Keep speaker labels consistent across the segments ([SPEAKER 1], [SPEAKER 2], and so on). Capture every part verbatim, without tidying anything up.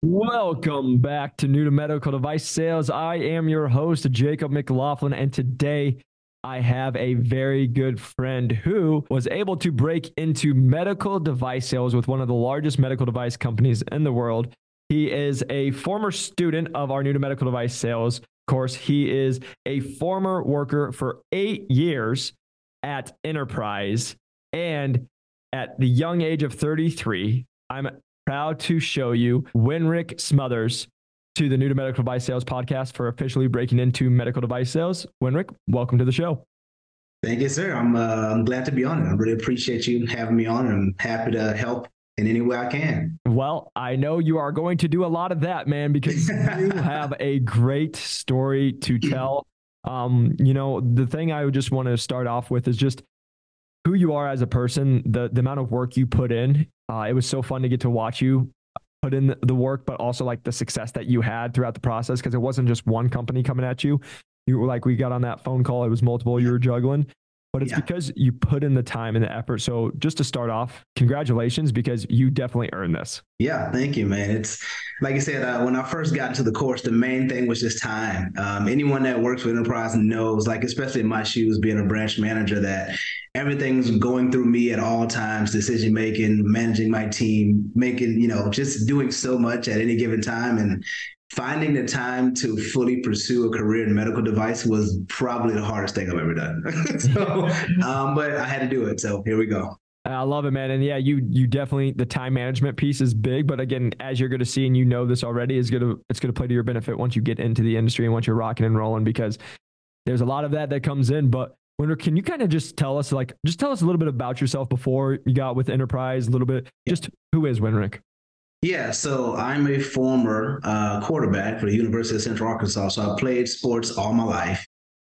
[SPEAKER 1] Welcome back to New to Medical Device Sales. I am your host, Jacob McLaughlin, and today I have a very good friend who was able to break into medical device sales with one of the largest medical device companies in the world. He is a former student of our New to Medical Device Sales course. He is a former worker for eight years at Enterprise, and at the young age of thirty-three, I'm proud to show you Winrick Smothers to the New to Medical Device Sales podcast for officially breaking into medical device sales. Winrick, welcome to the show.
[SPEAKER 2] Thank you, sir. I'm uh, I'm glad to be on it. I really appreciate you having me on, and I'm happy to help in any way I can.
[SPEAKER 1] Well, I know you are going to do a lot of that, man, because you have a great story to tell. Um, you know, the thing I would just want to start off with is just who you are as a person, the, the amount of work you put in. Uh, it was so fun to get to watch you put in the work, but also like the success that you had throughout the process, because it wasn't just one company coming at you. You were like, we got on that phone call, it was multiple you were juggling, but it's yeah. because you put in the time and the effort. So just to start off, congratulations, because you definitely earned this.
[SPEAKER 2] Yeah, thank you, man. It's like I said, uh, when I first got into the course, the main thing was just time. Um, anyone that works with Enterprise knows, like, especially in my shoes, being a branch manager, that everything's going through me at all times, decision making, managing my team, making, you know, just doing so much at any given time. And finding the time to fully pursue a career in medical device was probably the hardest thing I've ever done. so, um, but I had to do it. So here we go.
[SPEAKER 1] I love it, man. And yeah, you you definitely, the time management piece is big, but again, as you're going to see, and you know this already, is going to it's going to play to your benefit once you get into the industry and once you're rocking and rolling, because there's a lot of that that comes in. But Winrick, can you kind of just tell us, like, just tell us a little bit about yourself before you got with Enterprise, a little bit, yeah. just who is Winrick?
[SPEAKER 2] Yeah, so I'm a former uh, quarterback for the University of Central Arkansas. So I played sports all my life.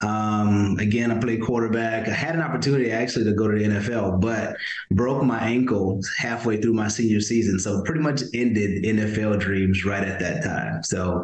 [SPEAKER 2] Um, again, I played quarterback. I had an opportunity actually to go to the N F L, but broke my ankle halfway through my senior season. So pretty much ended N F L dreams right at that time. So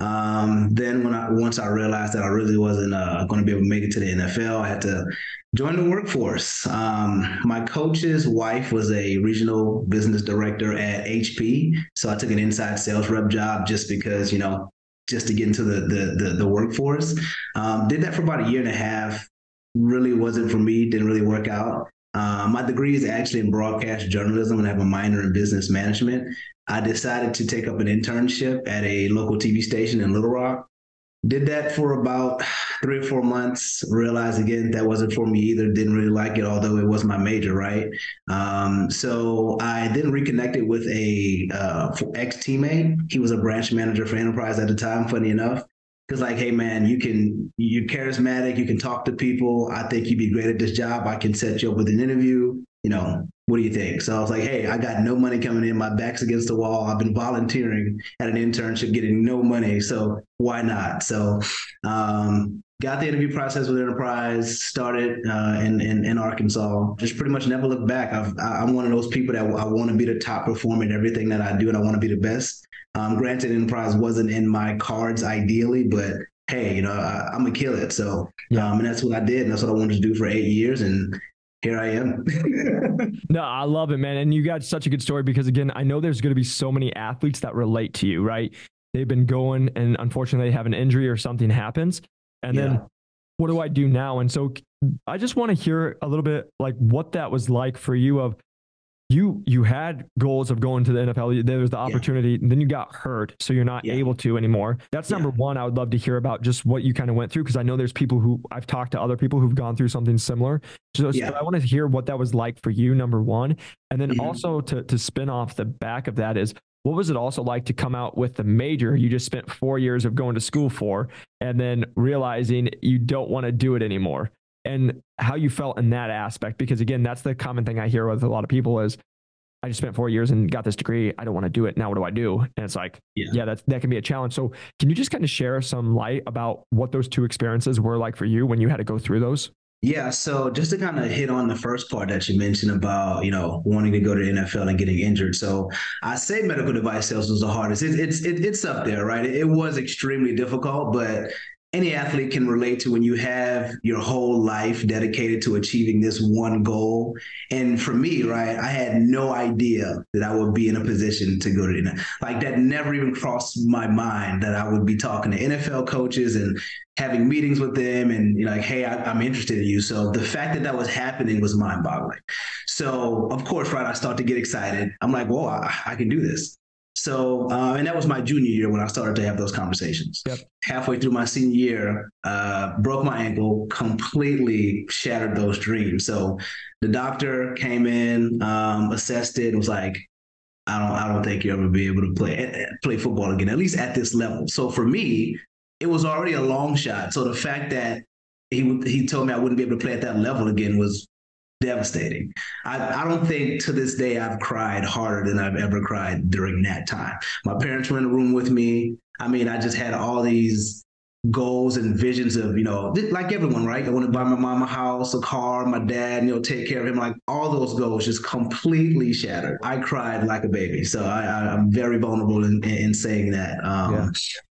[SPEAKER 2] um, then when I once I realized that I really wasn't uh, going to be able to make it to the N F L, I had to join the workforce. Um, my coach's wife was a regional business director at H P. So I took an inside sales rep job just because, you know, just to get into the the the, the workforce. Um, did that for about a year and a half. Really wasn't for me, didn't really work out. Uh, my degree is actually in broadcast journalism, and I have a minor in business management. I decided to take up an internship at a local T V station in Little Rock. Did that for about three or four months, realized again that wasn't for me either, didn't really like it, although it was my major, right? Um, so I then reconnected with a uh, ex-teammate. He was a branch manager for Enterprise at the time, funny enough. Because like, hey, man, you can, you're charismatic, you can talk to people. I think you'd be great at this job. I can set you up with an interview. You know, what do you think? So I was like, hey, I got no money coming in. My back's against the wall. I've been volunteering at an internship, getting no money. So why not? So um, got the interview process with Enterprise, started uh, in, in in Arkansas. Just pretty much never looked back. I've, I'm one of those people that I want to be the top performer in everything that I do, and I want to be the best. Um, granted, Enterprise wasn't in my cards ideally, but hey, you know, I, I'm gonna kill it. So, um, and that's what I did, and that's what I wanted to do for eight years, and here I am.
[SPEAKER 1] No, I love it, man. And you got such a good story, because again, I know there's going to be so many athletes that relate to you, right? They've been going and unfortunately they have an injury or something happens. And yeah. then what do I do now? And so I just want to hear a little bit like what that was like for you. Of you, you had goals of going to the N F L. There was the opportunity, yeah. and then you got hurt, so you're not yeah. able to anymore. That's number yeah. one. I would love to hear about just what you kind of went through, because I know there's people who I've talked to other people who've gone through something similar. So, yeah. so I want to hear what that was like for you, number one. And then mm-hmm. also to, to spin off the back of that is, what was it also like to come out with the major you just spent four years of going to school for, and then realizing you don't want to do it anymore, and how you felt in that aspect? Because again, that's the common thing I hear with a lot of people is, I just spent four years and got this degree. I don't want to do it. Now, what do I do? And it's like, yeah, yeah that, that can be a challenge. So can you just kind of share some light about what those two experiences were like for you when you had to go through those?
[SPEAKER 2] Yeah. So just to kind of hit on the first part that you mentioned about, you know, wanting to go to the N F L and getting injured. So I say medical device sales was the hardest. It, it's, it, it's up there, right? It, it was extremely difficult, but any athlete can relate to when you have your whole life dedicated to achieving this one goal. And for me, right, I had no idea that I would be in a position to go to the, like that never even crossed my mind that I would be talking to N F L coaches and having meetings with them and, you know, like, hey, I, I'm interested in you. So the fact that that was happening was mind boggling. So of course, right, I start to get excited. I'm like, whoa, I, I can do this. So, uh, and that was my junior year when I started to have those conversations.
[SPEAKER 1] Yep.
[SPEAKER 2] Halfway through my senior year, uh, broke my ankle, completely shattered those dreams. So the doctor came in, um, assessed it, and was like, I don't, I don't think you'll ever be able to play play football again, at least at this level. So for me, it was already a long shot. So the fact that he he told me I wouldn't be able to play at that level again was devastating. I, I don't think to this day I've cried harder than I've ever cried during that time. My parents were in the room with me. I mean, I just had all these goals and visions of, you know, like everyone, right? I want to buy my mom a house, a car, my dad, you know, take care of him. Like all those goals just completely shattered. I cried like a baby. So I, I, I'm very vulnerable in, in saying that. Um, yeah.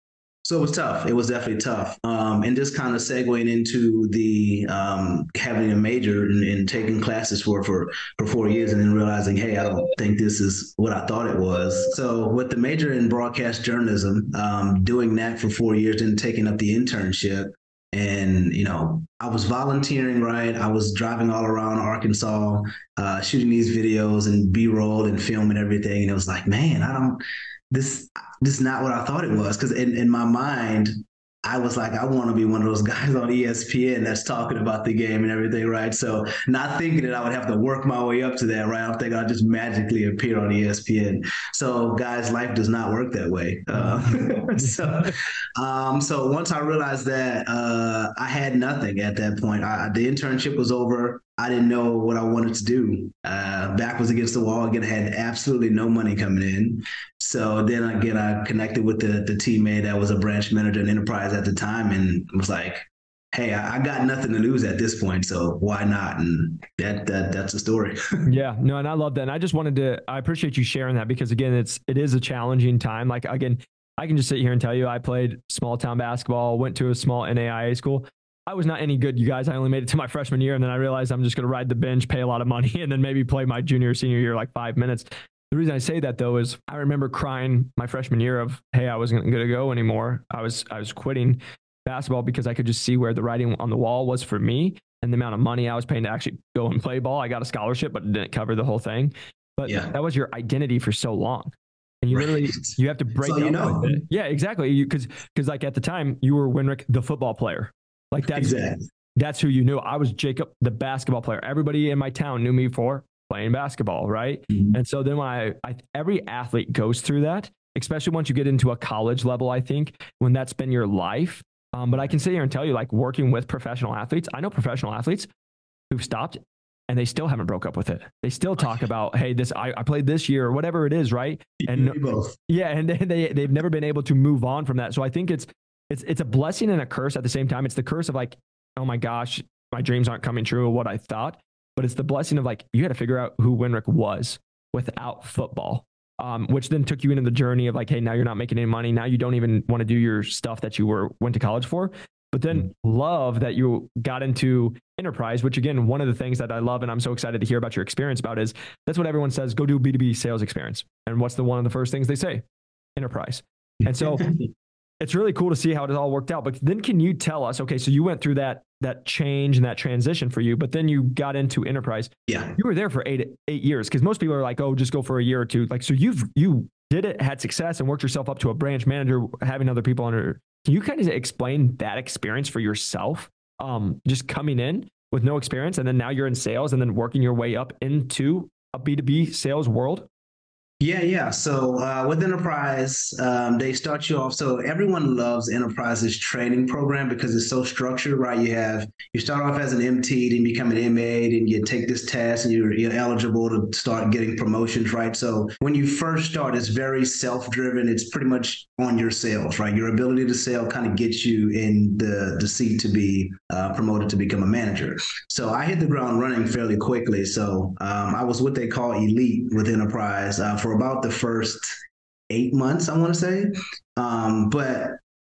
[SPEAKER 2] So it was tough. It was definitely tough. Um, and just kind of segueing into the um, having a major and, and taking classes for, for for four years and then realizing, hey, I don't think this is what I thought it was. So with the major in broadcast journalism, um, doing that for four years and taking up the internship, and, you know, I was volunteering, right? I was driving all around Arkansas, uh, shooting these videos and B-roll and film and everything. And it was like, man, I don't, this, this is not what I thought it was. Because in, in my mind, I was like, I want to be one of those guys on E S P N that's talking about the game and everything, right? So not thinking that I would have to work my way up to that, right? I'm thinking I'll just magically appear on E S P N. So guys, life does not work that way. Uh, so, um, so once I realized that, uh, I had nothing at that point. I, the internship was over. I didn't know what I wanted to do. Uh, back was against the wall. Again, I had absolutely no money coming in. So then again, I connected with the, the teammate that was a branch manager in Enterprise at the time and was like, hey, I, I got nothing to lose at this point, so why not? And that that that's the story.
[SPEAKER 1] Yeah, no, and I love that. And I just wanted to, I appreciate you sharing that because again, it's, it is a challenging time. Like again, I can just sit here and tell you, I played small town basketball, went to a small N A I A school. I was not any good, you guys. I only made it to my freshman year, and then I realized I'm just going to ride the bench, pay a lot of money, and then maybe play my junior, senior year like five minutes. The reason I say that though is I remember crying my freshman year of, hey, I wasn't going to go anymore. I was I was quitting basketball because I could just see where the writing on the wall was for me and the amount of money I was paying to actually go and play ball. I got a scholarship, but it didn't cover the whole thing. But yeah. That was your identity for so long. And you right. literally, you have to break
[SPEAKER 2] so
[SPEAKER 1] down
[SPEAKER 2] you know.
[SPEAKER 1] with it. Yeah, exactly. Because because like at the time, you were Winrick, the football player. Like that's
[SPEAKER 2] exactly.
[SPEAKER 1] That's who you knew. I was Jacob, the basketball player. Everybody in my town knew me for playing basketball, right? Mm-hmm. And so then when I, I, every athlete goes through that, especially once you get into a college level, I think, when that's been your life. Um, but I can sit here and tell you, like working with professional athletes, I know professional athletes who've stopped and they still haven't broke up with it. They still talk about, hey, this I, I played this year or whatever it is, right? And
[SPEAKER 2] both.
[SPEAKER 1] Yeah, and they, they they've never been able to move on from that. So I think it's it's it's a blessing and a curse at the same time. It's the curse of like, oh my gosh, my dreams aren't coming true, or what I thought. But it's the blessing of like, you had to figure out who Winrick was without football, um, which then took you into the journey of like, hey, now you're not making any money. Now you don't even want to do your stuff that you were went to college for. But then mm-hmm. love that you got into Enterprise, which again, one of the things that I love and I'm so excited to hear about your experience about is that's what everyone says, go do B two B sales experience. And what's the one of the first things they say? Enterprise. And so it's really cool to see how it all worked out. But then can you tell us, okay, so you went through that that change and that transition for you, but then you got into Enterprise.
[SPEAKER 2] Yeah.
[SPEAKER 1] You were there for eight eight years because most people are like, oh, just go for a year or two. Like, so you've you did it, had success, and worked yourself up to a branch manager, having other people under. Can you kind of explain that experience for yourself? Um, just coming in with no experience, and then now you're in sales, and then working your way up into a B two B sales world.
[SPEAKER 2] Yeah, yeah. So uh, with Enterprise, um, they start you off. So everyone loves Enterprise's training program because it's so structured, right? You have you start off as an M T, then become an M A, then you take this test, and you're, you're eligible to start getting promotions, right? So when you first start, it's very self-driven. It's pretty much on your sales, right? Your ability to sell kind of gets you in the the seat to be uh, promoted to become a manager. So I hit the ground running fairly quickly. So um, I was what they call elite with Enterprise uh, for for about the first eight months, I want to say. Um, but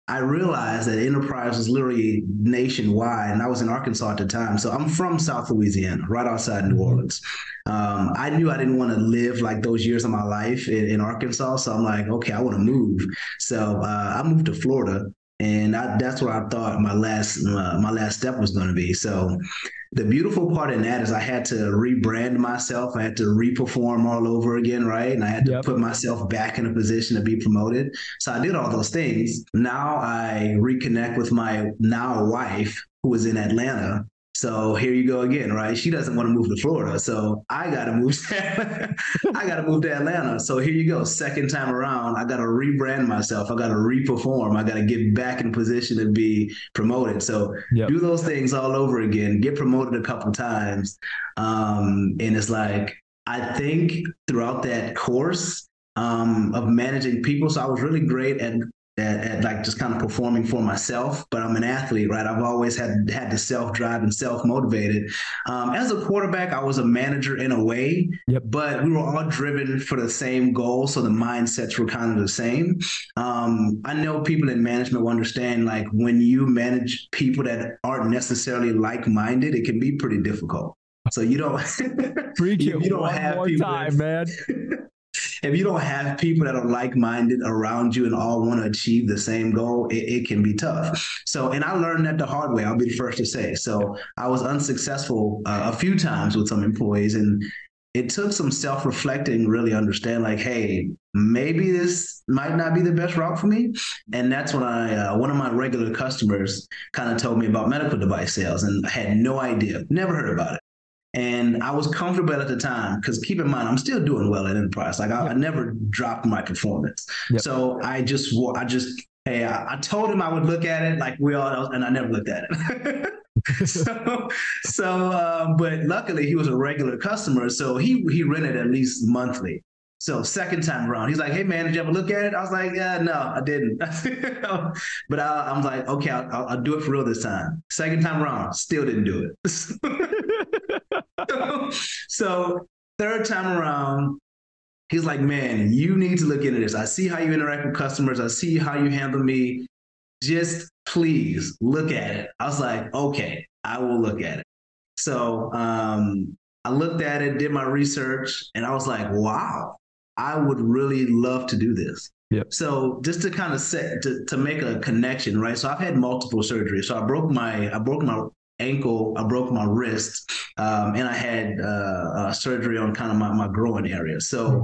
[SPEAKER 2] I realized that enterprise was literally nationwide, and I was in Arkansas at the time. So I'm from South Louisiana, right outside New Orleans. Um, I knew I didn't want to live like those years of my life in, in Arkansas. So I'm like, okay, I want to move. So uh, I moved to Florida, and I, that's what I thought my last uh, my last step was going to be. So the beautiful part in that is I had to rebrand myself. I had to reperform all over again, right? And I had to yep. put myself back in a position to be promoted. So I did all those things. Now I reconnect with my now wife, who is in Atlanta. So here you go again, right? She doesn't want to move to Florida, so I got to move. To, I got to move to Atlanta. So here you go. Second time around, I got to rebrand myself. I got to reperform. I got to get back in position to be promoted. So yep. do those things all over again. Get promoted a couple times, um, and it's like I think throughout that course um, of managing people. So I was really great at. At, at like just kind of performing for myself, but I'm an athlete, right? I've always had had the self-drive and self-motivated. Um, as a quarterback, I was a manager in a way, yep. but we were all driven for the same goal, so the mindsets were kind of the same. Um, I know people in management will understand, like when you manage people that aren't necessarily like-minded, it can be pretty difficult. So you don't,
[SPEAKER 1] you, you don't one have more people time, man.
[SPEAKER 2] If you don't have people that are like-minded around you and all want to achieve the same goal, it, it can be tough. So, and I learned that the hard way, I'll be the first to say. So I was unsuccessful uh, a few times with some employees, and it took some self-reflecting, really understand like, hey, maybe this might not be the best route for me. And that's when I, uh, one of my regular customers kind of told me about medical device sales, and I had no idea, never heard about it. And I was comfortable at the time because keep in mind, I'm still doing well at Enterprise. Like I, yep. I never dropped my performance. Yep. So I just, I just, hey, I, I told him I would look at it like we all, and I never looked at it. so, so, uh, but luckily he was a regular customer. So he, he rented at least monthly. So second time around, he's like, hey, man, did you ever look at it? I was like, yeah, no, I didn't. But I, I'm like, okay, I'll, I'll, I'll do it for real this time. Second time around, still didn't do it. so, so third time around, he's like, man, you need to look into this. I see how you interact with customers. I see how you handle me. Just please look at it. I was like, okay, I will look at it. So um, I looked at it, did my research, and I was like, wow. I would really love to do this. Yep. So just to kind of set to, to make a connection, right? So I've had multiple surgeries. So I broke my I broke my ankle, I broke my wrist, um, and I had uh, uh, surgery on kind of my, my groin area. So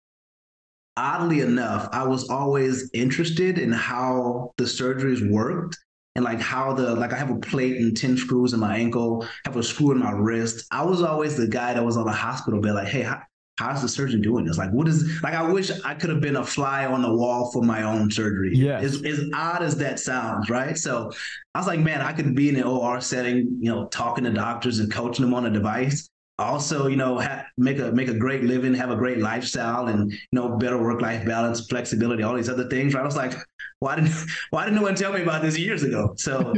[SPEAKER 2] oddly enough, I was always interested in how the surgeries worked. And like how the, like I have a plate and ten screws in my ankle, have a screw in my wrist. I was always the guy that was on a hospital bed like, hey, how, how's the surgeon doing this? Like, what is, like, I wish I could have been a fly on the wall for my own surgery. Yeah. As, as odd as that sounds, right? So I was like, man, I could be in an O R setting, you know, talking to doctors and coaching them on a device. Also, you know, ha- make a make a great living, have a great lifestyle, and you know, better work-life balance, flexibility, all these other things. Right? I was like, why didn't why didn't no one tell me about this years ago? So,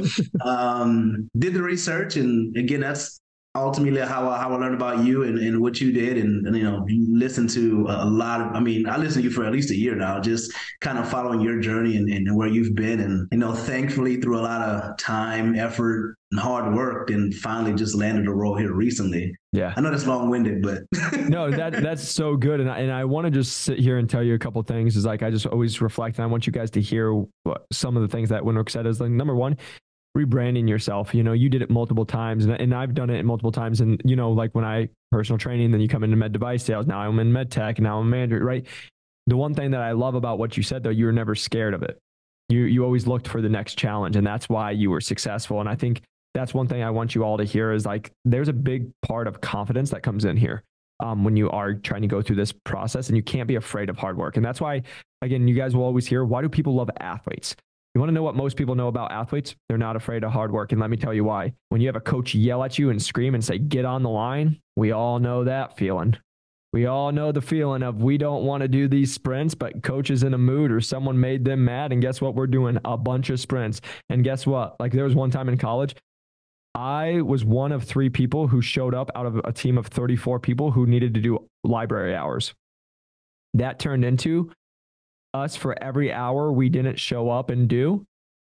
[SPEAKER 2] um, did the research, and again, that's ultimately how I, how I learned about you and, and what you did, and, and you know, listen to a lot of. I mean, I listened to you for at least a year now, just kind of following your journey and, and where you've been, and you know, thankfully through a lot of time, effort, and hard work, and finally just landed a role here recently. Yeah, I know that's long-winded, but
[SPEAKER 1] no, that that's so good, and I, and I want to just sit here and tell you a couple of things. Is like I just always reflect, and I want you guys to hear what, some of the things that Winrook said. Is like number one, rebranding yourself. You know, you did it multiple times, and, and I've done it multiple times. And you know, like when I personal training, then you come into med device sales. Now I'm in med tech, and now I'm a manager. Right. The one thing that I love about what you said, though, you were never scared of it. You you always looked for the next challenge, and that's why you were successful. And I think that's one thing I want you all to hear is like, there's a big part of confidence that comes in here um, when you are trying to go through this process, and you can't be afraid of hard work. And that's why, again, you guys will always hear, why do people love athletes? You want to know what most people know about athletes? They're not afraid of hard work. And let me tell you why. When you have a coach yell at you and scream and say, get on the line, we all know that feeling. We all know the feeling of we don't want to do these sprints, but coach is in a mood or someone made them mad. And guess what? We're doing a bunch of sprints. And guess what? Like there was one time in college, I was one of three people who showed up out of a team of thirty-four people who needed to do library hours. That turned into us for every hour we didn't show up and do,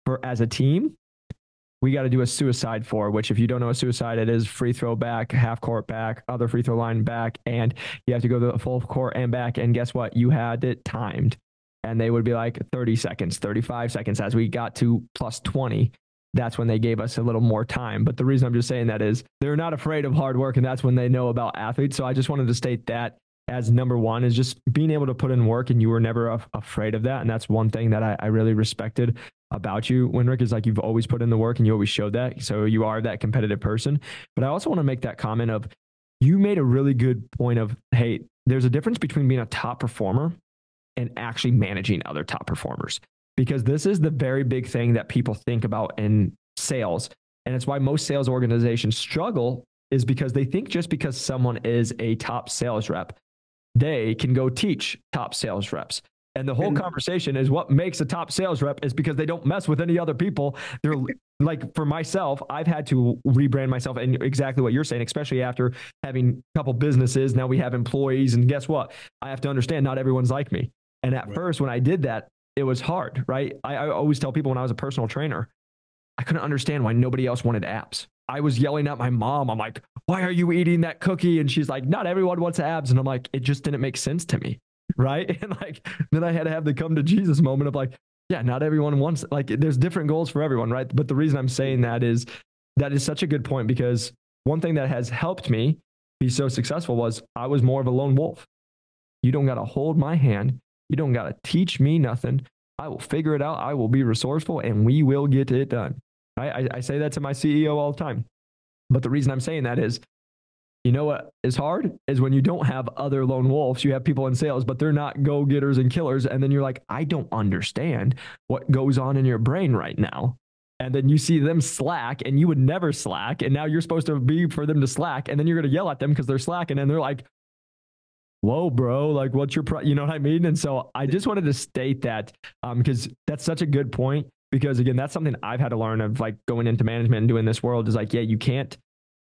[SPEAKER 1] for as a team, we got to do a suicide four, which if you don't know a suicide, it is free throw back, half court back, other free throw line back, and you have to go to the full court and back. And guess what? You had it timed. And they would be like thirty seconds, thirty-five seconds. As we got to plus twenty, that's when they gave us a little more time. But the reason I'm just saying that is they're not afraid of hard work, and that's when they know about athletes. So I just wanted to state that as number one is just being able to put in work, and you were never af- afraid of that. And that's one thing that I, I really respected about you, Winrick, is like you've always put in the work and you always showed that. So you are that competitive person. But I also want to make that comment of, you made a really good point of, hey, there's a difference between being a top performer and actually managing other top performers, because this is the very big thing that people think about in sales. And it's why most sales organizations struggle, is because they think just because someone is a top sales rep, they can go teach top sales reps. And the whole and, conversation is what makes a top sales rep is because they don't mess with any other people. They're like, for myself, I've had to rebrand myself, and exactly what you're saying, especially after having a couple businesses. Now we have employees, and guess what? I have to understand not everyone's like me. And at right. first, when I did that, it was hard, right? I, I always tell people when I was a personal trainer, I couldn't understand why nobody else wanted abs. I was yelling at my mom. I'm like, why are you eating that cookie? And she's like, not everyone wants abs. And I'm like, it just didn't make sense to me. Right. And like, then I had to have the come to Jesus moment of like, yeah, not everyone wants, like, there's different goals for everyone. Right. But the reason I'm saying that is, that is such a good point, because one thing that has helped me be so successful was I was more of a lone wolf. You don't got to hold my hand. You don't got to teach me nothing. I will figure it out. I will be resourceful, and we will get it done. I, I, I say that to my C E O all the time. But the reason I'm saying that is, you know what is hard is when you don't have other lone wolves. You have people in sales, but they're not go-getters and killers. And then you're like, I don't understand what goes on in your brain right now. And then you see them slack, and you would never slack. And now you're supposed to be for them to slack. And then you're going to yell at them because they're slacking. And they're like, whoa, bro, like what's your, pro-? You know what I mean? And so I just wanted to state that um, because that's such a good point, because again, that's something I've had to learn of like going into management and doing this world is like, yeah, you can't,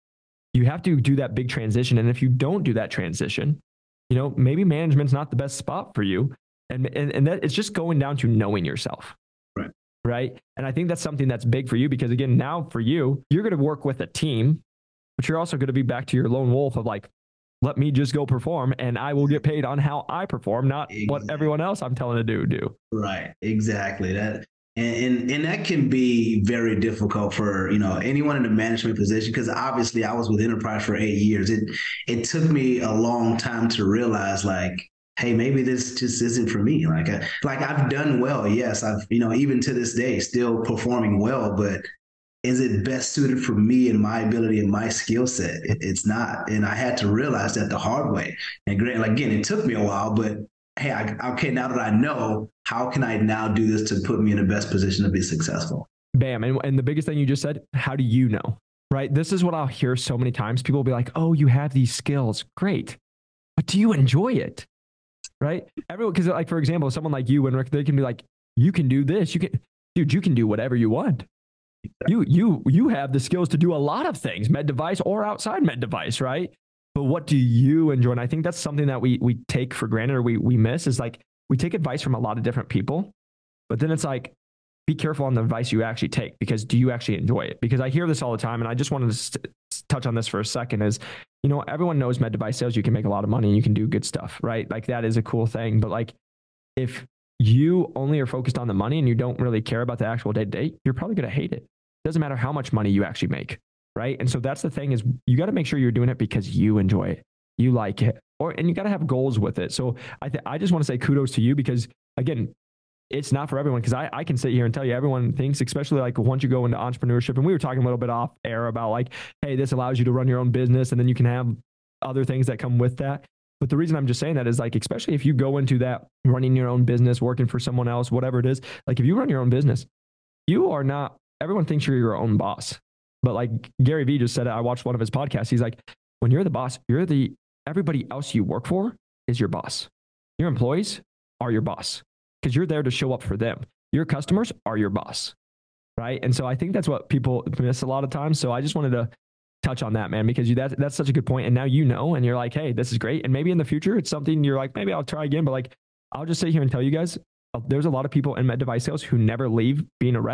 [SPEAKER 1] you have to do that big transition. And if you don't do that transition, you know, maybe management's not the best spot for you. And, and, and that it's just going down to knowing yourself.
[SPEAKER 2] Right.
[SPEAKER 1] Right. And I think that's something that's big for you, because again, now for you, you're going to work with a team, but you're also going to be back to your lone wolf of like, let me just go perform, and I will get paid on how I perform, not exactly. what everyone else I'm telling to do, do.
[SPEAKER 2] Right. Exactly. That, and, and, and that can be very difficult for, you know, anyone in a management position, because obviously I was with Enterprise for eight years. It, it took me a long time to realize like, hey, maybe this just isn't for me. Like, I, like I've done well. Yes. I've, you know, even to this day, still performing well, but is it best suited for me and my ability and my skill set? It, it's not. And I had to realize that the hard way. And great, like, again, it took me a while, but hey, I, okay, now that I know, how can I now do this to put me in the best position to be successful?
[SPEAKER 1] Bam. And, and the biggest thing you just said, how do you know? Right? This is what I'll hear so many times. People will be like, oh, you have these skills. Great. But do you enjoy it? Right? Everyone, because like, for example, someone like you and Rick, they can be like, you can do this. You can, dude, you can do whatever you want. You you you have the skills to do a lot of things, med device or outside med device, right? But what do you enjoy? And I think that's something that we we take for granted, or we we miss, is like we take advice from a lot of different people, but then it's like, be careful on the advice you actually take, because do you actually enjoy it? Because I hear this all the time, and I just wanted to st- touch on this for a second is, you know, everyone knows med device sales, you can make a lot of money and you can do good stuff, right? Like that is a cool thing. But like if you only are focused on the money and you don't really care about the actual day to day, you're probably going to hate it. Doesn't matter how much money you actually make, right? And so that's the thing is you got to make sure you're doing it because you enjoy it, you like it, or and you got to have goals with it. So I th- I just want to say kudos to you, because again, it's not for everyone. Because I, I can sit here and tell you, everyone thinks, especially like once you go into entrepreneurship, and we were talking a little bit off air about like, hey, this allows you to run your own business, and then you can have other things that come with that. But the reason I'm just saying that is like, especially if you go into that running your own business, working for someone else, whatever it is, like if you run your own business, you are not, everyone thinks you're your own boss. But like Gary Vee just said it, I watched one of his podcasts. He's like, when you're the boss, you're the, everybody else you work for is your boss. Your employees are your boss because you're there to show up for them. Your customers are your boss, right? And so I think that's what people miss a lot of times. So I just wanted to touch on that, man, because you, that, that's such a good point. And now you know, and you're like, hey, this is great. And maybe in the future, it's something you're like, maybe I'll try again. But like, I'll just sit here and tell you guys, there's a lot of people in med device sales who never leave being a rep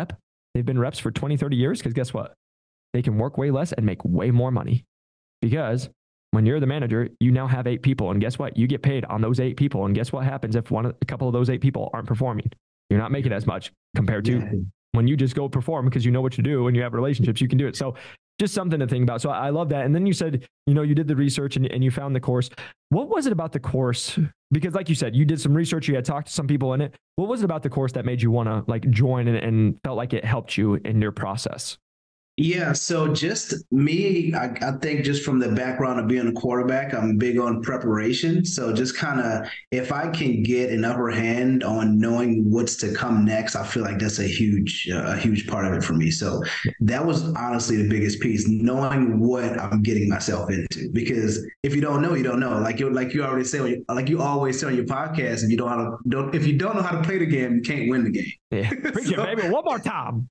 [SPEAKER 1] they've been reps for twenty, thirty years because guess what? They can work way less and make way more money because when you're the manager, you now have eight people. And guess what? You get paid on those eight people. And guess what happens if one, a couple of those eight people aren't performing? You're not making as much compared to yeah. when you just go perform because you know what to do and you have relationships, you can do it. So just something to think about. So I love that. And then you said, you know, you did the research and, and you found the course. What was it about the course? Because like you said, you did some research, you had talked to some people in it. What was it about the course that made you want to like join and, and felt like it helped you in your process?
[SPEAKER 2] Yeah, so just me, I, I think just from the background of being a quarterback, I'm big on preparation. So just kind of, if I can get an upper hand on knowing what's to come next, I feel like that's a huge, uh, a huge part of it for me. So that was honestly the biggest piece, knowing what I'm getting myself into. Because if you don't know, you don't know. Like you, like you already say, like you always say on your podcast, if you don't know how to, don't, if you don't know how to play the game, you can't win the game.
[SPEAKER 1] Yeah, preach so, it, baby. One more time.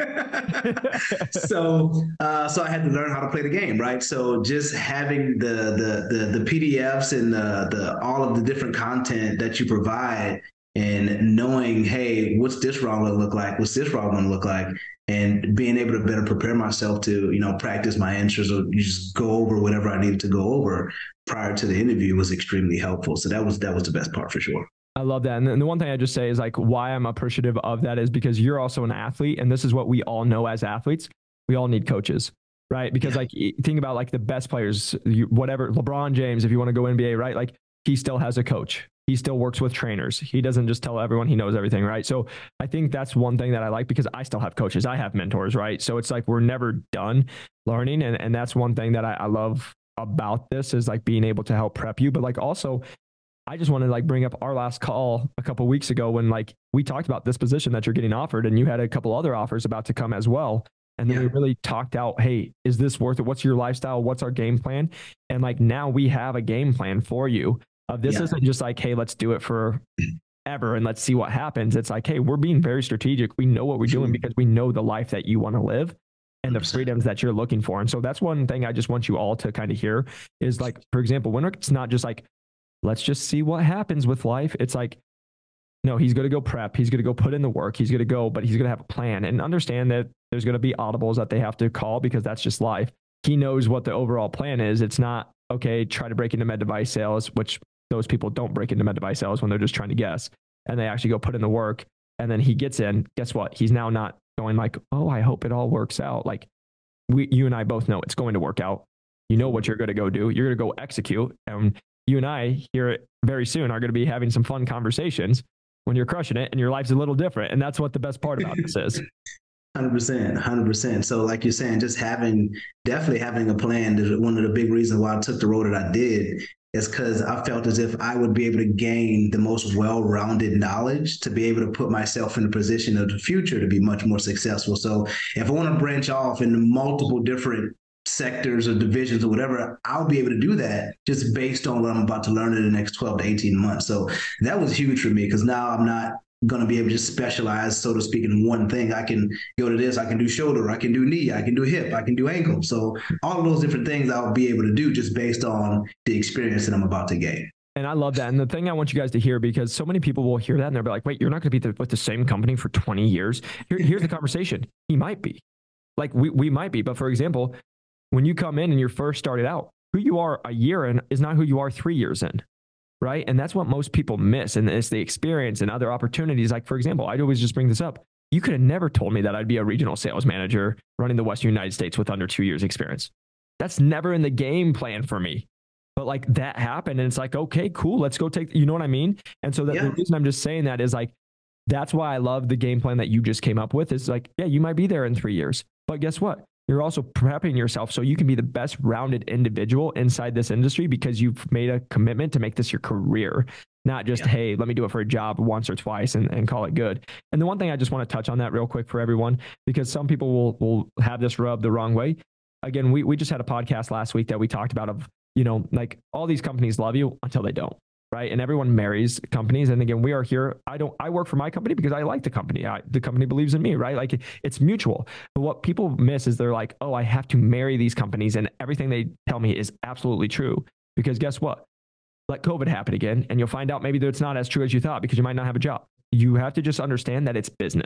[SPEAKER 2] so uh, so I had to learn how to play the game, right? So just having the the the, the P D Fs and the the all of the different content that you provide and knowing, hey, what's this round going to look like? What's this round going to look like? And being able to better prepare myself to, you know, practice my answers or just go over whatever I needed to go over prior to the interview was extremely helpful. So that was that was the best part for sure.
[SPEAKER 1] I love that. And the one thing I just say is like why I'm appreciative of that is because you're also an athlete. And this is what we all know as athletes. We all need coaches, right? Because yeah. like think about like the best players, you, whatever, LeBron James, if you want to go N B A, right? Like he still has a coach. He still works with trainers. He doesn't just tell everyone he knows everything, right? So I think that's one thing that I like because I still have coaches. I have mentors, right? So it's like we're never done learning. And, and that's one thing that I, I love about this is like being able to help prep you. But like also, I just want to like bring up our last call a couple of weeks ago when like we talked about this position that you're getting offered and you had a couple other offers about to come as well. And then yeah. we really talked out, hey, is this worth it? What's your lifestyle? What's our game plan? And like now we have a game plan for you. Uh, this yeah. isn't just like, hey, let's do it for ever and let's see what happens. It's like, hey, we're being very strategic. We know what we're doing because we know the life that you want to live and the freedoms that you're looking for. And so that's one thing I just want you all to kind of hear is like, for example, when it's not just like, let's just see what happens with life. It's like, no, he's going to go prep. He's going to go put in the work. He's going to go, but he's going to have a plan and understand that there's going to be audibles that they have to call because that's just life. He knows what the overall plan is. It's not, okay, try to break into med device sales, which those people don't break into med device sales when they're just trying to guess. And they actually go put in the work. And then he gets in. Guess what? He's now not going like, oh, I hope it all works out. Like we, you and I both know it's going to work out. You know what you're going to go do. You're going to go execute. And you and I here very soon are going to be having some fun conversations when you're crushing it and your life's a little different. And that's what the best part about this is.
[SPEAKER 2] one hundred percent, one hundred percent. So like you're saying, just having, definitely having a plan is one of the big reasons why I took the road that I did is because I felt as if I would be able to gain the most well-rounded knowledge to be able to put myself in a position of the future to be much more successful. So if I want to branch off into multiple different sectors or divisions or whatever, I'll be able to do that just based on what I'm about to learn in the next twelve to eighteen months. So that was huge for me because now I'm not going to be able to just specialize, so to speak, in one thing. I can go to this, I can do shoulder, I can do knee, I can do hip, I can do ankle. So all of those different things I'll be able to do just based on the experience that I'm about to gain.
[SPEAKER 1] And I love that. And the thing I want you guys to hear, because so many people will hear that and they'll be like, wait, you're not going to be the, with the same company for twenty years. Here, here's the conversation. He might be. Like we, we might be. But for example, when you come in and you're first started out, who you are a year in is not who you are three years in, right? And that's what most people miss. And it's the experience and other opportunities. Like, for example, I'd always just bring this up. You could have never told me that I'd be a regional sales manager running the Western United States with under two years experience. That's never in the game plan for me. But like that happened and it's like, okay, cool. Let's go take, you know what I mean? And so the, yeah. the reason I'm just saying that is like, that's why I love the game plan that you just came up with is like, yeah, you might be there in three years, but guess what? You're also prepping yourself so you can be the best rounded individual inside this industry because you've made a commitment to make this your career, not just, yeah. hey, let me do it for a job once or twice and, and call it good. And the one thing I just want to touch on that real quick for everyone, because some people will, will have this rubbed the wrong way. Again, we, we just had a podcast last week that we talked about of, you know, like all these companies love you until they don't. Right. And everyone marries companies. And again, we are here. I don't, I work for my company because I like the company. I, the company believes in me, right? Like it's mutual. But what people miss is they're like, oh, I have to marry these companies. And everything they tell me is absolutely true. Because guess what? Let COVID happen again. And you'll find out maybe that it's not as true as you thought because you might not have a job. You have to just understand that it's business.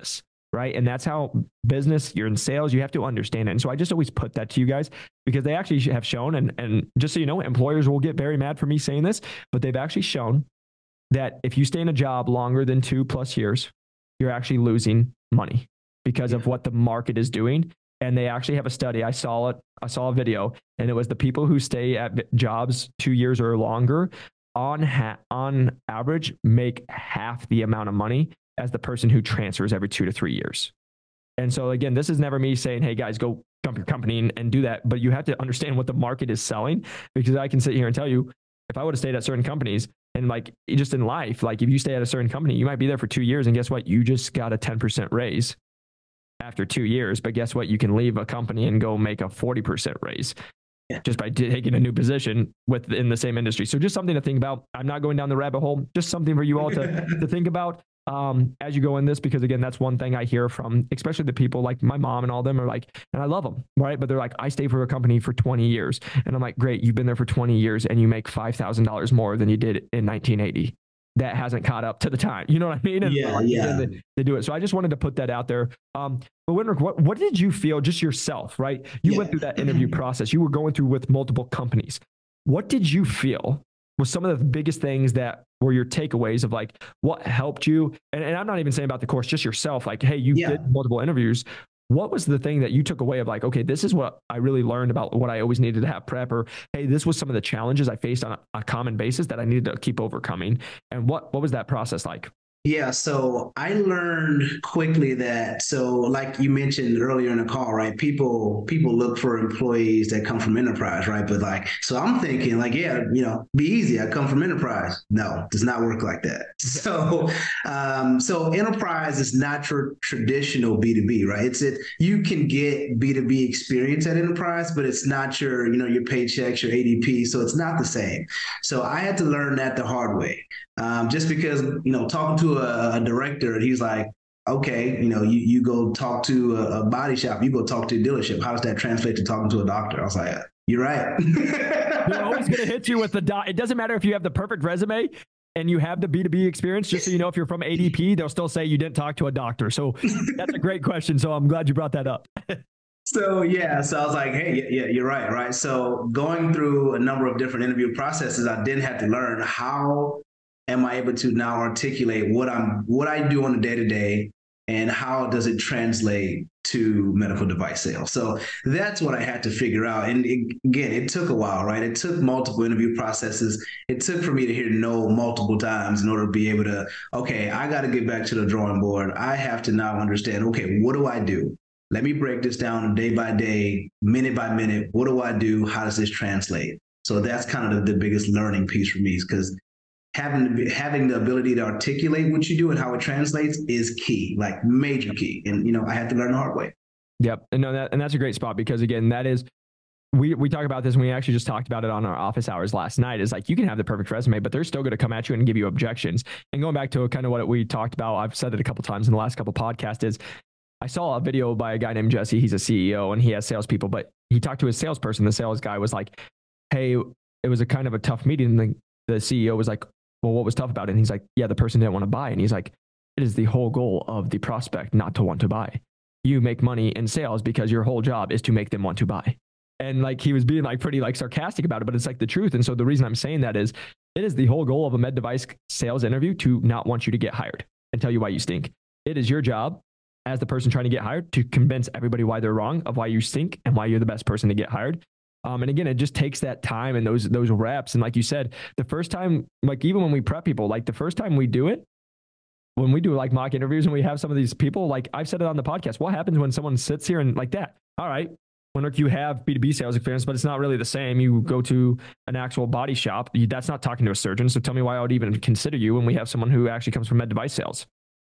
[SPEAKER 1] right? And that's how business, you're in sales, you have to understand it. And so I just always put that to you guys because they actually have shown, and, and just so you know, employers will get very mad for me saying this, but they've actually shown that if you stay in a job longer than two plus years, you're actually losing money because yeah. of what the market is doing. And they actually have a study. I saw it. I saw a video, and it was the people who stay at jobs two years or longer on ha- on average make half the amount of money as the person who transfers every two to three years. And so again, this is never me saying, hey guys, go dump your company and, and do that. But you have to understand what the market is selling, because I can sit here and tell you, if I would have stayed at certain companies and like just in life, like if you stay at a certain company, you might be there for two years and guess what? You just got a ten percent raise after two years. But guess what? You can leave a company and go make a forty percent raise yeah. just by t- taking a new position within the same industry. So just something to think about. I'm not going down the rabbit hole, just something for you all to, to think about um, as you go in this, because again, that's one thing I hear from, especially the people like my mom and all them are like, and I love them, right? But they're like, I stay for a company for twenty years. And I'm like, great, you've been there for twenty years and you make five thousand dollars more than you did in nineteen eighty. That hasn't caught up to the time. You know what I mean? And
[SPEAKER 2] yeah,
[SPEAKER 1] like,
[SPEAKER 2] yeah.
[SPEAKER 1] They, they do it. So I just wanted to put that out there. Um, but Winrick, what, what did you feel just yourself, right? You yeah. went through that interview process. You were going through with multiple companies. What did you feel was some of the biggest things that were your takeaways of like what helped you? And, and I'm not even saying about the course, just yourself. Like, hey, you yeah. did multiple interviews. What was the thing that you took away of like, okay, this is what I really learned about what I always needed to have prep, or, hey, this was some of the challenges I faced on a, a common basis that I needed to keep overcoming. And what, what was that process like?
[SPEAKER 2] Yeah, so I learned quickly that, so like you mentioned earlier in the call, right? People people look for employees that come from enterprise, right? But like, so I'm thinking like, yeah, you know, be easy. I come from enterprise. No, it does not work like that. So, um, so enterprise is not your traditional B two B, right? It's it. You can get B two B experience at enterprise, but it's not your, you know, your paychecks, your A D P. So it's not the same. So I had to learn that the hard way. Um, just because, you know, talking to a, a director and he's like, okay, you know, you, you go talk to a, a body shop, you go talk to a dealership. How does that translate to talking to a doctor? I was like, you're right.
[SPEAKER 1] They're always going to hit you with the doc. It doesn't matter if you have the perfect resume and you have the B two B experience, just so you know, if you're from A D P, they'll still say you didn't talk to a doctor. So that's a great question. So I'm glad you brought that up.
[SPEAKER 2] So, yeah, so I was like, hey, yeah, yeah, you're right, right? So going through a number of different interview processes, I then had to learn how am I able to now articulate what I'm, what I do on a day-to-day, and how does it translate to medical device sales? So that's what I had to figure out. And it, again, it took a while, right? It took multiple interview processes. It took for me to hear no multiple times in order to be able to, okay, I got to get back to the drawing board. I have to now understand, okay, what do I do? Let me break this down day by day, minute by minute. What do I do? How does this translate? So that's kind of the, the biggest learning piece for me, is because having having the ability to articulate what you do and how it translates is key, like major key. And, you know, I had to learn the hard way.
[SPEAKER 1] Yep. And no, that, and that's a great spot, because again, that is, we, we talk about this, and we actually just talked about it on our office hours last night, is like, you can have the perfect resume, but they're still going to come at you and give you objections. And going back to kind of what we talked about, I've said it a couple of times in the last couple of podcasts, is I saw a video by a guy named Jesse. He's a C E O and he has salespeople, but he talked to his salesperson. The sales guy was like, hey, it was a kind of a tough meeting. And the, the C E O was like, well, what was tough about it? And he's like, yeah, the person didn't want to buy. And he's like, it is the whole goal of the prospect not to want to buy. You make money in sales because your whole job is to make them want to buy. And like, he was being like pretty like sarcastic about it, but it's like the truth. And so the reason I'm saying that is, it is the whole goal of a med device sales interview to not want you to get hired and tell you why you stink. It is your job as the person trying to get hired to convince everybody why they're wrong, of why you stink and why you're the best person to get hired. Um, and again, it just takes that time and those those reps. And like you said, the first time, like even when we prep people, like the first time we do it, when we do like mock interviews and we have some of these people, like I've said it on the podcast, what happens when someone sits here and like that? All right, when you have B two B sales experience, but it's not really the same. You go to an actual body shop, you, that's not talking to a surgeon. So tell me why I would even consider you when we have someone who actually comes from med device sales.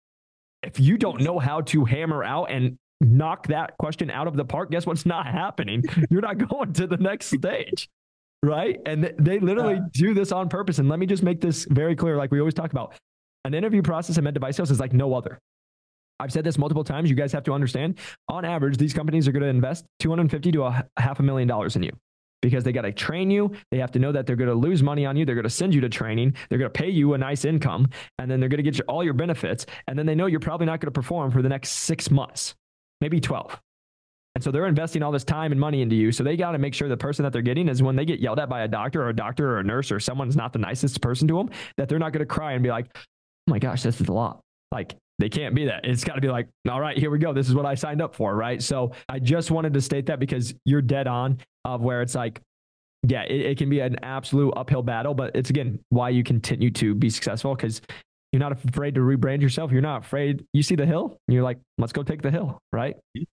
[SPEAKER 1] If you don't know how to hammer out and knock that question out of the park, guess what's not happening? You're not going to the next stage, right? And th- they literally uh, do this on purpose. And let me just make this very clear. Like we always talk about, an interview process in med device sales is like no other. I've said this multiple times. You guys have to understand, on average, these companies are going to invest two hundred fifty to a half a million dollars in you. because they got to train you. They have to know that they're going to lose money on you. They're going to send you to training. They're going to pay you a nice income, and then they're going to get you all your benefits. And then they know you're probably not going to perform for the next six months, maybe twelve. And so they're investing all this time and money into you. So they got to make sure the person that they're getting is when they get yelled at by a doctor or a doctor or a nurse or someone's not the nicest person to them, that they're not going to cry and be like, oh my gosh, this is a lot. Like, they can't be that. It's got to be like, all right, here we go. This is what I signed up for, right? So I just wanted to state that because you're dead on of where it's like, yeah, it, it can be an absolute uphill battle, but it's, again, why you continue to be successful, because you're not afraid to rebrand yourself. You're not afraid. You see the hill and you're like, let's go take the hill, right?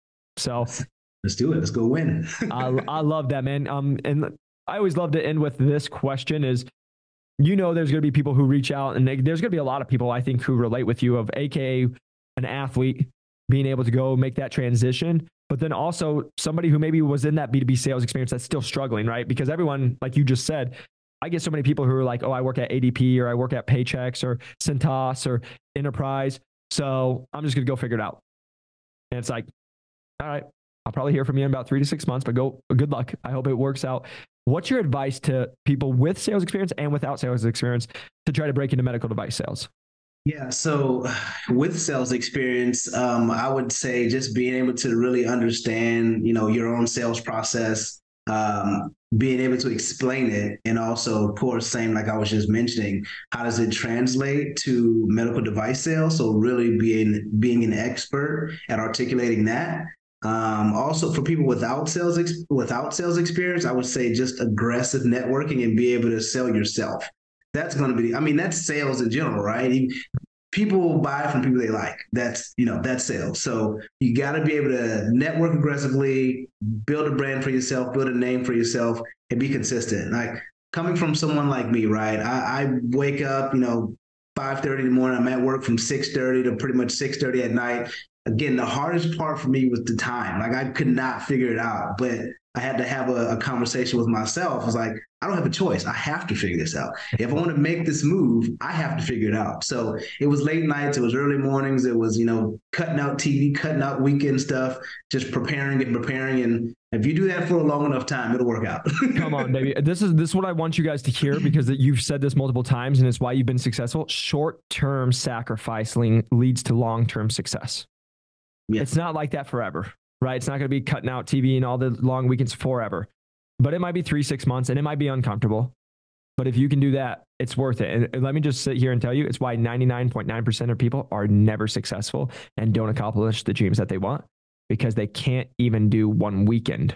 [SPEAKER 1] So
[SPEAKER 2] let's do it. Let's go win.
[SPEAKER 1] I, I love that, man. Um, and I always love to end with this question is, you know, there's going to be people who reach out, and they, there's going to be a lot of people, I think, who relate with you of A K A an athlete being able to go make that transition, but then also somebody who maybe was in that B two B sales experience that's still struggling, right? Because everyone, like you just said, I get so many people who are like, oh, I work at A D P or I work at Paychex or Cintas or Enterprise, so I'm just going to go figure it out. And it's like, all right, I'll probably hear from you in about three to six months, but go, good luck. I hope it works out. What's your advice to people with sales experience and without sales experience to try to break into medical device sales?
[SPEAKER 2] Yeah, so with sales experience, um, I would say just being able to really understand, you know, your own sales process, um, being able to explain it, and also, of course, same like I was just mentioning, how does it translate to medical device sales? So really being being an expert at articulating that. Um, also, for people without sales ex- without sales experience, I would say just aggressive networking and be able to sell yourself. That's going to be, I mean, that's sales in general, right? People buy from people they like. That's, you know, that's sales. So you got to be able to network aggressively, build a brand for yourself, build a name for yourself, and be consistent. Like coming from someone like me, right? I, I wake up, you know, five thirty in the morning. I'm at work from six thirty to pretty much six thirty at night. Again, the hardest part for me was the time. Like I could not figure it out, but I had to have a, a conversation with myself. I was like, I don't have a choice. I have to figure this out. If I want to make this move, I have to figure it out. So it was late nights. It was early mornings. It was, you know, cutting out T V, cutting out weekend stuff, just preparing and preparing. And if you do that for a long enough time, it'll work out.
[SPEAKER 1] Come on, baby. This is this is what I want you guys to hear, because you've said this multiple times, and it's why you've been successful. Short-term sacrifice leads to long-term success. Yeah. It's not like that forever, right? It's not going to be cutting out T V and all the long weekends forever, but it might be three, six months and it might be uncomfortable. But if you can do that, it's worth it. And let me just sit here and tell you, it's why ninety-nine point nine percent of people are never successful and don't accomplish the dreams that they want, because they can't even do one weekend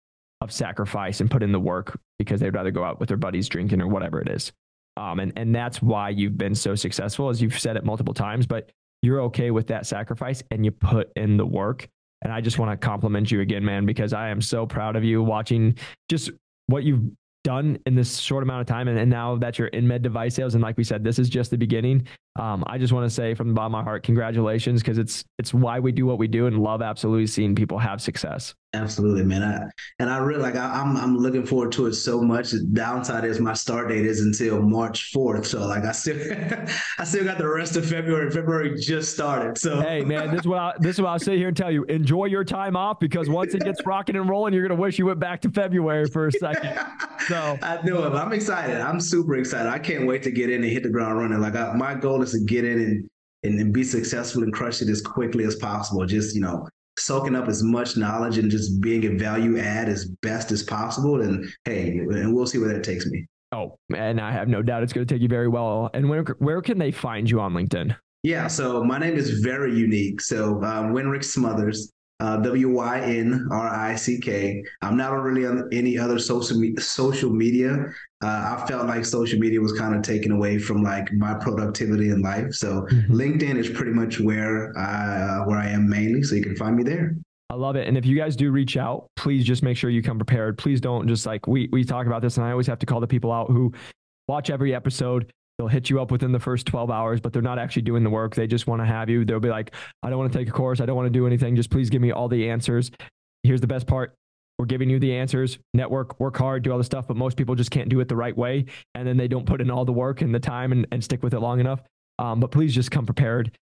[SPEAKER 1] of sacrifice and put in the work because they'd rather go out with their buddies drinking or whatever it is. Um, and, and that's why you've been so successful, as you've said it multiple times, but you're okay with that sacrifice and you put in the work. And I just want to compliment you again, man, because I am so proud of you watching just what you've done in this short amount of time. And, and now that you're in med device sales, and like we said, this is just the beginning. Um, I just want to say from the bottom of my heart, congratulations, because it's it's why we do what we do, and love absolutely seeing people have success.
[SPEAKER 2] Absolutely, man. I, and I really like, I, I'm, I'm looking forward to it so much. The downside is my start date is until March fourth. So like I still, I still got the rest of February. February just started. So,
[SPEAKER 1] hey man, this is what I, this is what I'll sit here and tell you. Enjoy your time off, because once it gets rocking and rolling, you're going to wish you went back to February for a second. So
[SPEAKER 2] I know it. I'm excited. I'm super excited. I can't wait to get in and hit the ground running. Like I, my goal is to get in and, and, and be successful and crush it as quickly as possible. Just, you know, soaking up as much knowledge and just being a value add as best as possible. And hey, and we'll see where that takes me.
[SPEAKER 1] Oh, and I have no doubt it's going to take you very well. And where, where can they find you on LinkedIn?
[SPEAKER 2] Yeah, so my name is very unique. So um, Wynrick Smothers, uh, W Y N R I C K. I'm not really on any other social me- social media. Uh, I felt like social media was kind of taken away from like my productivity in life. So mm-hmm. LinkedIn is pretty much where I, uh, where I am mainly. So you can find me there.
[SPEAKER 1] I love it. And if you guys do reach out, please just make sure you come prepared. Please don't just like, we, we talk about this, and I always have to call the people out who watch every episode. They'll hit you up within the first twelve hours, but they're not actually doing the work. They just want to have you. They'll be like, I don't want to take a course. I don't want to do anything. Just please give me all the answers. Here's the best part. We're giving you the answers. Network, work hard, do all the stuff, but most people just can't do it the right way. And then they don't put in all the work and the time and, and stick with it long enough. Um, but please just come prepared.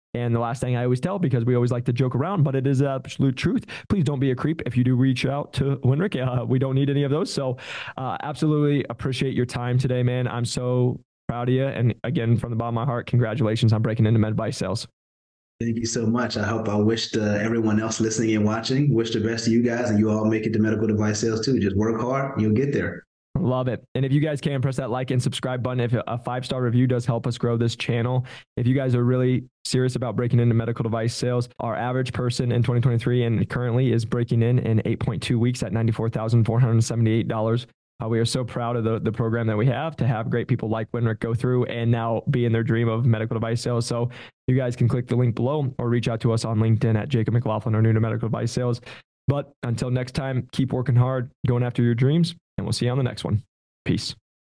[SPEAKER 1] And the last thing I always tell, because we always like to joke around, but it is the absolute truth. Please don't be a creep if you do reach out to Winrich. Uh, we don't need any of those. So uh, absolutely appreciate your time today, man. I'm so proud of you. And again, from the bottom of my heart, congratulations on breaking into med device sales.
[SPEAKER 2] Thank you so much. I hope I wish uh, everyone else listening and watching, wish the best to you guys, and you all make it to medical device sales too. Just work hard, you'll get there.
[SPEAKER 1] Love it. And if you guys can, press that like and subscribe button. If a five-star review does help us grow this channel. If you guys are really serious about breaking into medical device sales, our average person in twenty twenty-three and currently is breaking in in eight point two weeks at ninety-four thousand four hundred seventy-eight dollars. Uh, we are so proud of the, the program that we have to have great people like Winrich go through and now be in their dream of medical device sales. So you guys can click the link below or reach out to us on LinkedIn at Jacob McLaughlin or New to Medical Device Sales. But until next time, keep working hard, going after your dreams, and we'll see you on the next one. Peace.